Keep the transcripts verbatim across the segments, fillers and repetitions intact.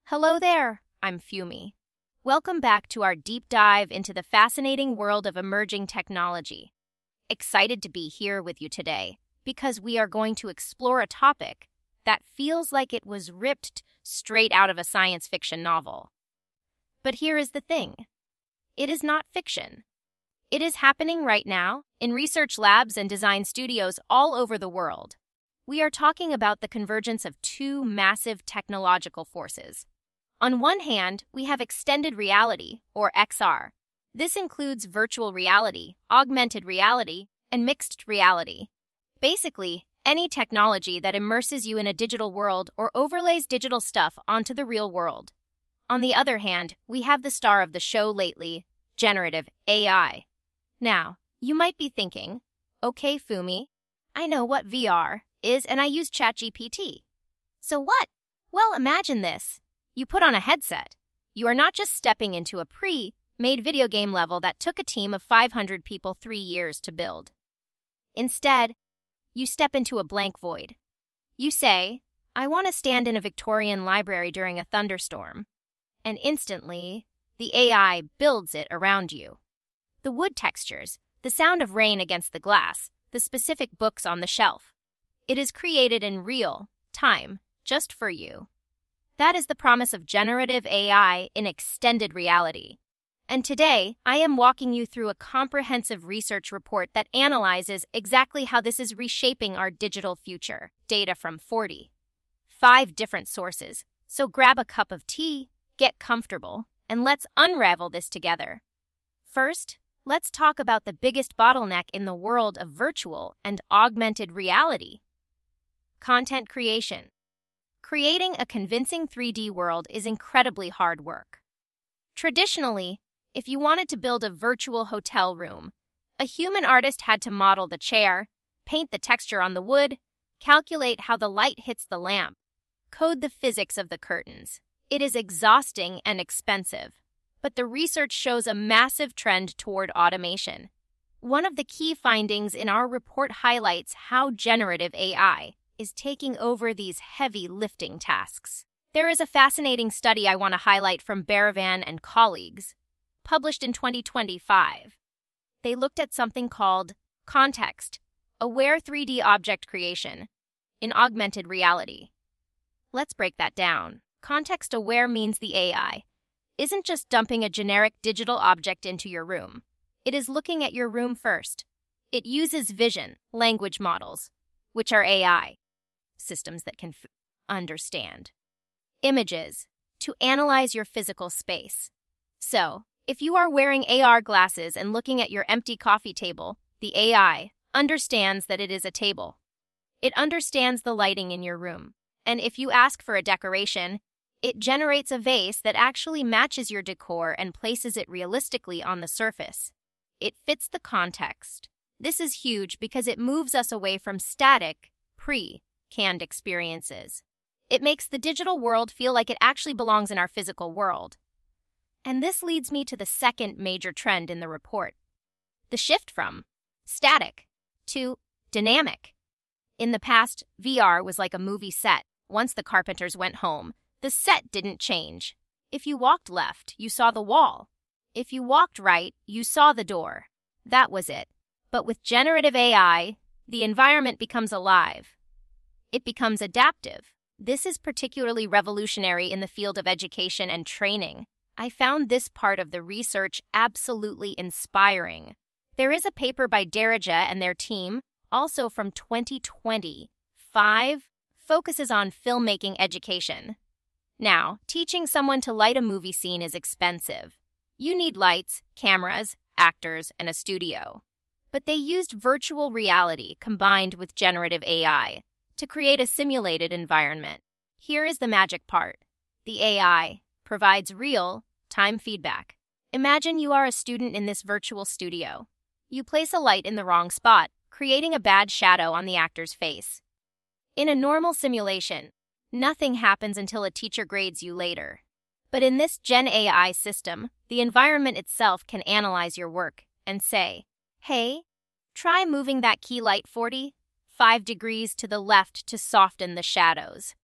Hello there, I'm Fumi. Welcome back to our deep dive into the fascinating world of emerging technology. Excited to be here with you today because we are going to explore a topic that feels like it was ripped straight out of a science fiction novel. But here is the thing. It is not fiction. It is happening right now in research labs and design studios all over the world. We are talking about the convergence of two massive technological forces. On one hand, we have extended reality, or X R. This includes virtual reality, augmented reality, and mixed reality. Basically, any technology that immerses you in a digital world or overlays digital stuff onto the real world. On the other hand, we have the star of the show lately, generative A I. Now, you might be thinking, okay, Fumi, I know what V R is and I use ChatGPT. So what? Well, imagine this. You put on a headset. You are not just stepping into a pre-made video game level that took a team of five hundred people three years to build. Instead, you step into a blank void. You say, I want to stand in a Victorian library during a thunderstorm. And instantly, the A I builds it around you. The wood textures, the sound of rain against the glass, the specific books on the shelf. It is created in real time, just for you. That is the promise of generative A I in extended reality. And today, I am walking you through a comprehensive research report that analyzes exactly how this is reshaping our digital future. Data from forty-five different sources. So grab a cup of tea, get comfortable, and let's unravel this together. First, let's talk about the biggest bottleneck in the world of virtual and augmented reality. Content creation. Creating a convincing three D world is incredibly hard work. Traditionally, if you wanted to build a virtual hotel room, a human artist had to model the chair, paint the texture on the wood, calculate how the light hits the lamp, code the physics of the curtains. It is exhausting and expensive, but the research shows a massive trend toward automation. One of the key findings in our report highlights how generative A I is taking over these heavy lifting tasks. There is a fascinating study I want to highlight from Baravan and colleagues, published in twenty twenty-five. They looked at something called context-aware three D object creation in augmented reality. Let's break that down. Context-aware means the A I isn't just dumping a generic digital object into your room. It is looking at your room first. It uses vision, language models, which are A I, systems that can f- understand, images, to analyze your physical space. So, if you are wearing A R glasses and looking at your empty coffee table, the A I understands that it is a table. It understands the lighting in your room. And if you ask for a decoration, it generates a vase that actually matches your decor and places it realistically on the surface. It fits the context. This is huge because it moves us away from static, pre-canned experiences. It makes the digital world feel like it actually belongs in our physical world. And this leads me to the second major trend in the report: the shift from static to dynamic. In the past, V R was like a movie set. Once the carpenters went home, the set didn't change. If you walked left, you saw the wall. If you walked right, you saw the door. That was it. But with generative A I, the environment becomes alive. It becomes adaptive. This is particularly revolutionary in the field of education and training. I found this part of the research absolutely inspiring. There is a paper by Darija and their team, also from twenty twenty-five, focuses on filmmaking education. Now, teaching someone to light a movie scene is expensive. You need lights, cameras, actors, and a studio. But they used virtual reality combined with generative A I to create a simulated environment. Here is the magic part. The A I provides real-time feedback. Imagine you are a student in this virtual studio. You place a light in the wrong spot, creating a bad shadow on the actor's face. In a normal simulation, nothing happens until a teacher grades you later. But in this Gen A I system, the environment itself can analyze your work and say, hey, try moving that key light forty-five degrees to the left to soften the shadows.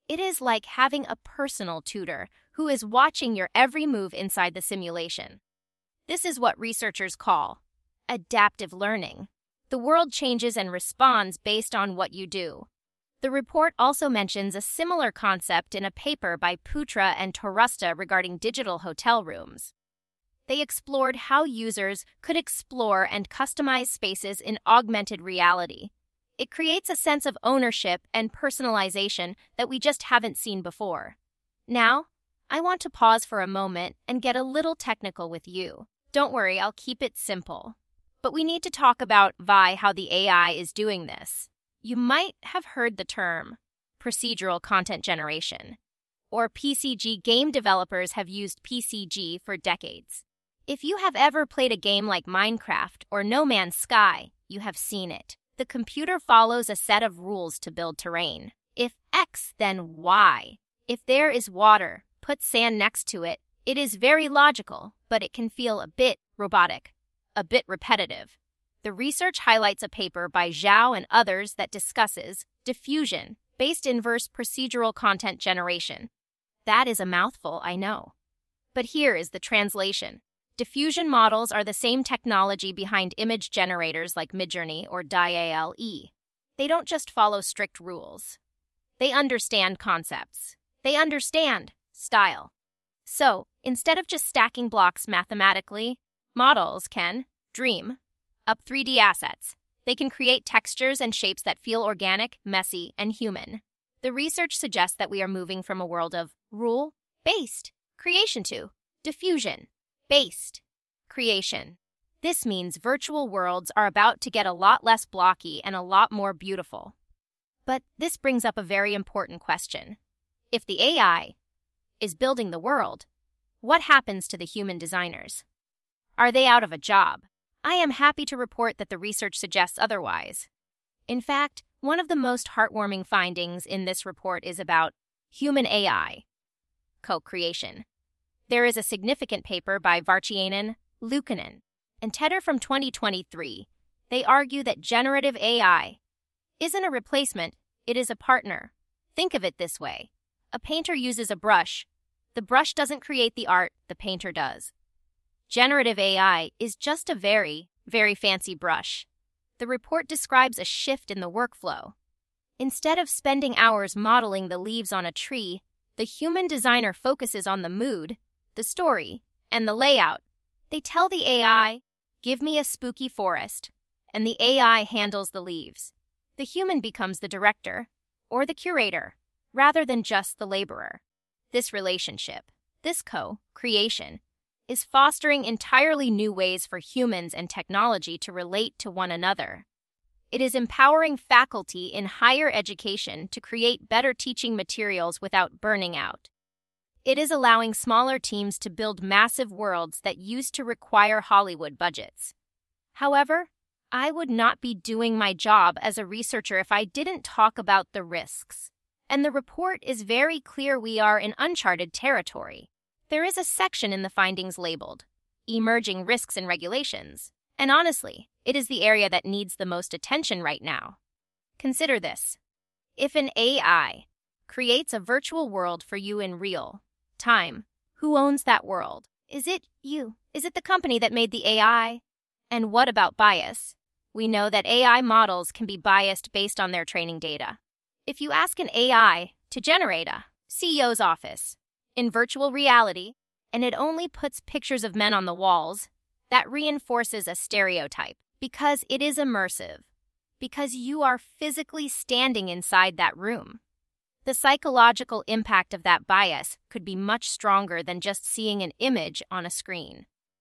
It is like having a personal tutor who is watching your every move inside the simulation. This is what researchers call adaptive learning. The world changes and responds based on what you do. The report also mentions a similar concept in a paper by Putra and Torusta regarding digital hotel rooms. They explored how users could explore and customize spaces in augmented reality. It creates a sense of ownership and personalization that we just haven't seen before. Now, I want to pause for a moment and get a little technical with you. Don't worry, I'll keep it simple. But we need to talk about why how the A I is doing this. You might have heard the term procedural content generation, or P C G. Game developers have used P C G for decades. If you have ever played a game like Minecraft or No Man's Sky, you have seen it. The computer follows a set of rules to build terrain. If X, then Y. If there is water, put sand next to it. It is very logical, but it can feel a bit robotic, a bit repetitive. The research highlights a paper by Zhao and others that discusses diffusion-based inverse procedural content generation. That is a mouthful, I know. But here is the translation. Diffusion models are the same technology behind image generators like Midjourney or D A L L E. They don't just follow strict rules. They understand concepts. They understand style. So, instead of just stacking blocks mathematically, models can dream up three D assets. They can create textures and shapes that feel organic, messy, and human. The research suggests that we are moving from a world of rule-based creation to diffusion-based creation. This means virtual worlds are about to get a lot less blocky and a lot more beautiful. But this brings up a very important question. If the A I is building the world, what happens to the human designers? Are they out of a job? I am happy to report that the research suggests otherwise. In fact, one of the most heartwarming findings in this report is about human A I co-creation. There is a significant paper by Vartiainen, Luukkonen, and Tedder from twenty twenty-three. They argue that generative A I isn't a replacement, it is a partner. Think of it this way. A painter uses a brush. The brush doesn't create the art, the painter does. Generative A I is just a very, very fancy brush. The report describes a shift in the workflow. Instead of spending hours modeling the leaves on a tree, the human designer focuses on the mood, the story, and the layout. They tell the A I, "Give me a spooky forest," and the A I handles the leaves. The human becomes the director, or the curator, rather than just the laborer. This relationship, this co-creation, is fostering entirely new ways for humans and technology to relate to one another. It is empowering faculty in higher education to create better teaching materials without burning out. It is allowing smaller teams to build massive worlds that used to require Hollywood budgets. However, I would not be doing my job as a researcher if I didn't talk about the risks. And the report is very clear we are in uncharted territory. There is a section in the findings labeled Emerging Risks and Regulations, and honestly, it is the area that needs the most attention right now. Consider this. If an A I creates a virtual world for you in real time, who owns that world? Is it you? Is it the company that made the A I? And what about bias? We know that A I models can be biased based on their training data. If you ask an A I to generate a C E O's office in virtual reality, and it only puts pictures of men on the walls, that reinforces a stereotype because it is immersive, because you are physically standing inside that room. The psychological impact of that bias could be much stronger than just seeing an image on a screen.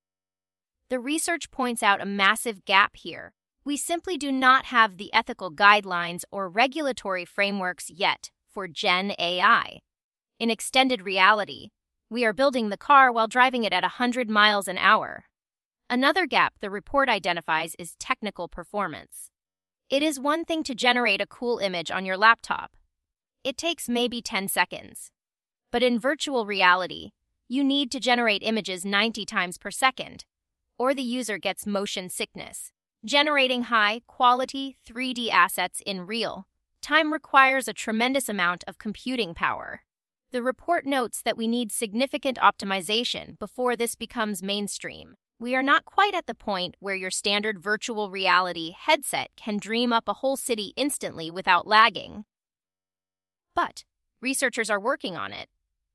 The research points out a massive gap here. We simply do not have the ethical guidelines or regulatory frameworks yet for Gen A I. In extended reality, we are building the car while driving it at one hundred miles an hour. Another gap the report identifies is technical performance. It is one thing to generate a cool image on your laptop. It takes maybe ten seconds. But in virtual reality, you need to generate images ninety times per second, or the user gets motion sickness. Generating high-quality three D assets in real time requires a tremendous amount of computing power. The report notes that we need significant optimization before this becomes mainstream. We are not quite at the point where your standard virtual reality headset can dream up a whole city instantly without lagging. But researchers are working on it.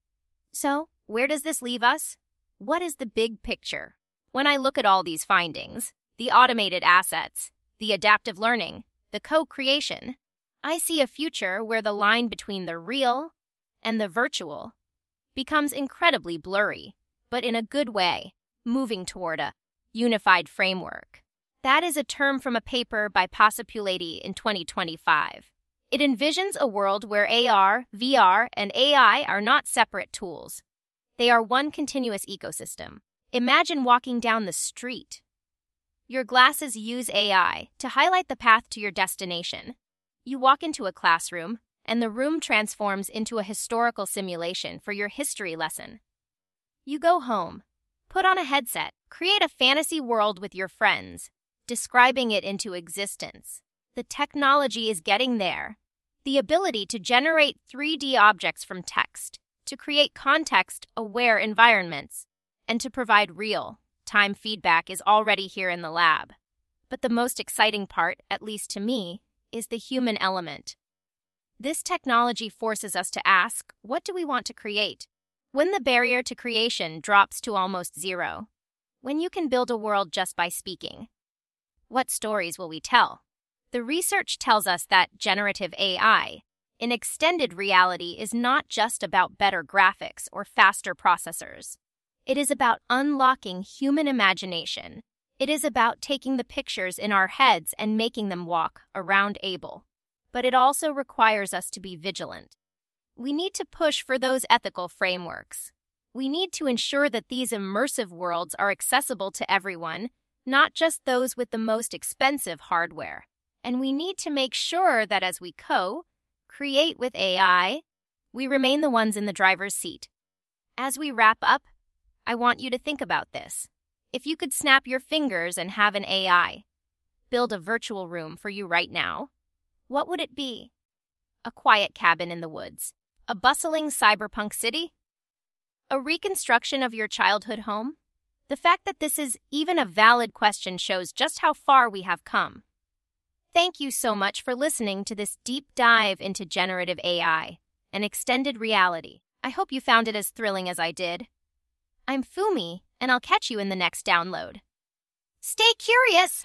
So, where does this leave us? What is the big picture? When I look at all these findings, the automated assets, the adaptive learning, the co-creation, I see a future where the line between the real and the virtual becomes incredibly blurry, but in a good way, moving toward a unified framework. That is a term from a paper by Pasupuleti in twenty twenty-five. It envisions a world where A R, V R, and A I are not separate tools. They are one continuous ecosystem. Imagine walking down the street. Your glasses use A I to highlight the path to your destination. You walk into a classroom, and the room transforms into a historical simulation for your history lesson. You go home, put on a headset, create a fantasy world with your friends, describing it into existence. The technology is getting there. The ability to generate three D objects from text, to create context-aware environments, and to provide real-time feedback is already here in the lab. But the most exciting part, at least to me, is the human element. This technology forces us to ask, what do we want to create? When the barrier to creation drops to almost zero, when you can build a world just by speaking, what stories will we tell? The research tells us that generative A I, in extended reality, is not just about better graphics or faster processors. It is about unlocking human imagination. It is about taking the pictures in our heads and making them walk around able. But it also requires us to be vigilant. We need to push for those ethical frameworks. We need to ensure that these immersive worlds are accessible to everyone, not just those with the most expensive hardware. And we need to make sure that as we co-create with A I, we remain the ones in the driver's seat. As we wrap up, I want you to think about this. If you could snap your fingers and have an A I build a virtual room for you right now, what would it be? A quiet cabin in the woods? A bustling cyberpunk city? A reconstruction of your childhood home? The fact that this is even a valid question shows just how far we have come. Thank you so much for listening to this deep dive into generative A I and extended reality. I hope you found it as thrilling as I did. I'm Fumi, and I'll catch you in the next download. Stay curious!